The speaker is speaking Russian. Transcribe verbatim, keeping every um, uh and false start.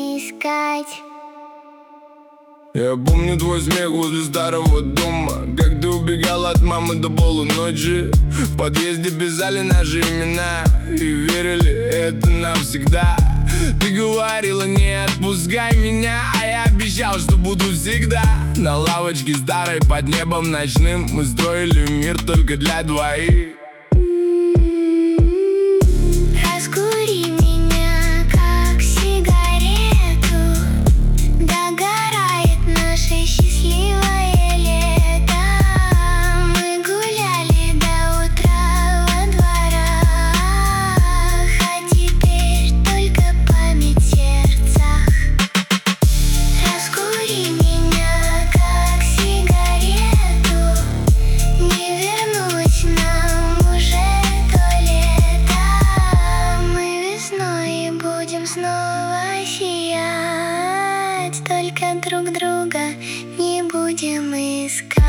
искать. Я помню твой смех возле старого дома, как ты убегал от мамы до полуночи. В подъезде писали наши имена и верили, это навсегда. Ты говорила, не отпускай меня, а я обещал, что буду всегда. На лавочке старой под небом ночным мы строили мир только для двоих. Раскури меня, как сигарету, догорает наше счастливое лето. Мы гуляли до утра во дворах, а теперь только память в сердцах. Раскури меня, как сигарету, не вернуть нам уже то лето. Мы весной будем снова сиять, только друг друга не будем искать.